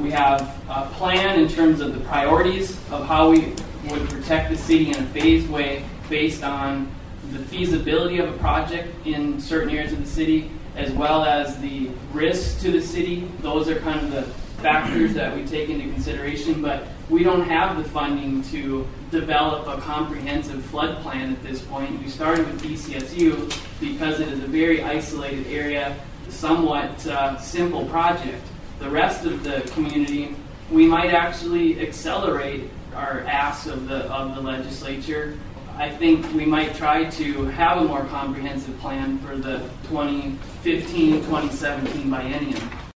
We have a plan in terms of the priorities of how we would protect the city in a phased way based on the feasibility of a project in certain areas of the city, as well as the risks to the city. Those are kind of the factors that we take into consideration, but we don't have the funding to develop a comprehensive flood plan at this point. We started with DCSU because it is a very isolated area, somewhat simple project. The rest of the community, we might actually accelerate our asks of the legislature. I think we might try to have a more comprehensive plan for the 2015-2017 biennium.